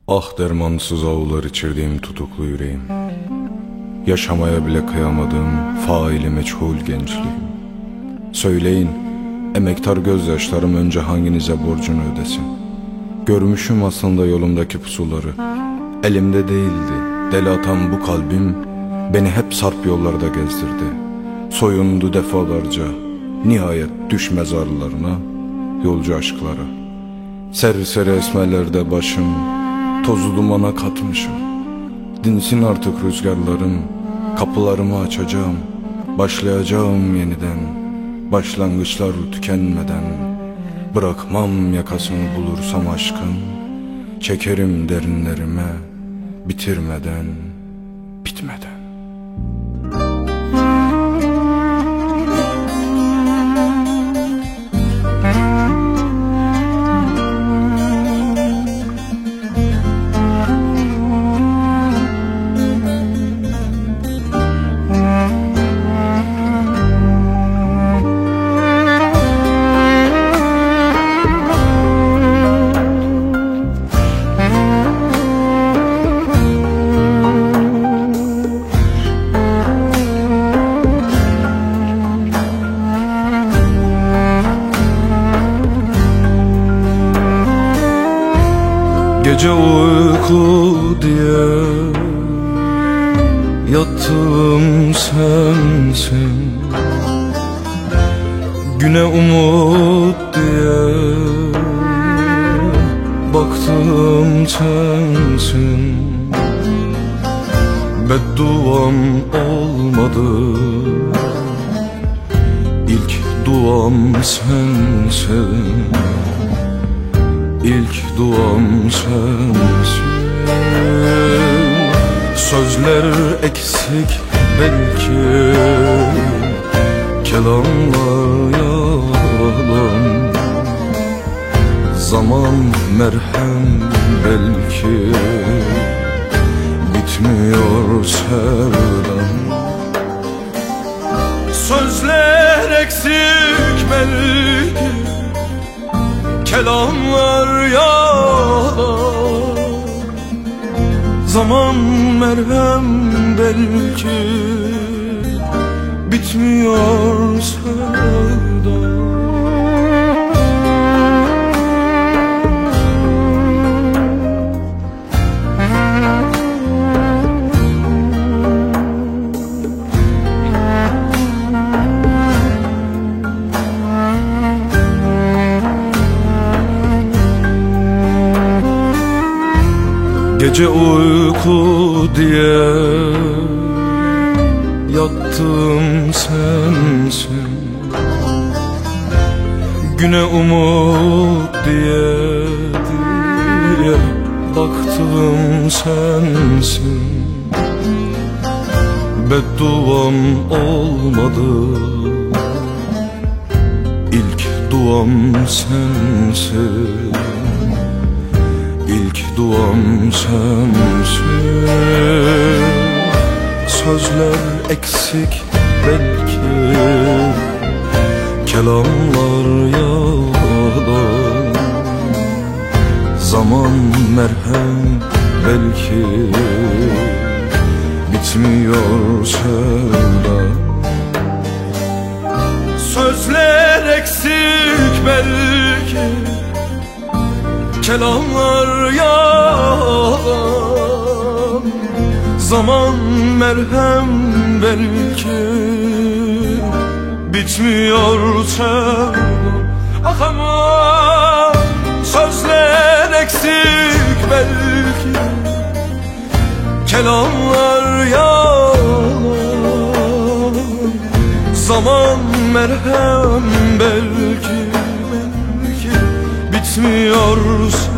Ah dermansız ağlar içirdiğim tutuklu yüreğim, yaşamaya bile kıyamadığım faili meçhul gençliğim. Söyleyin, emektar gözyaşlarım önce hanginize borcunu ödesin? Görmüşüm aslında yolumdaki pusuları, elimde değildi deli atan bu kalbim, beni hep sarp yollarda gezdirdi. Soyundu defalarca, nihayet düş mezarlarına, yolcu aşklara. Serseri esmelerde başım, tozu dumana katmışım. Dinsin artık rüzgarlarım, kapılarımı açacağım, başlayacağım yeniden, başlangıçlar tükenmeden. Bırakmam yakasını bulursam aşkın, çekerim derinlerime, bitirmeden, bitmeden. Gece uyku diye yattım sensin, güne umut diye baktım sensin. Bedduam olmadı, ilk duam sensin. İlk duam sensin. Sözler eksik belki, kelamlar yalan. Zaman merhem belki, bitmiyor sevdam. Sözler eksik belki, kelamlar yalan. Zaman merhem belki, bitmiyor sevda. Gece uyku diye yattım sensin, güne umut diye baktım sensin. Bedduam olmadı, ilk duam sensin. İlk duam sensin. Sözler eksik belki, kelamlar yalan. Zaman merhem belki, bitmiyor sevda. Sözler eksik belki, kelamlar yalan. Zaman merhem belki, bitmiyor sevdam. Ah aman, sözler eksik belki, kelamlar yalan. Zaman merhem belki, bitmiyor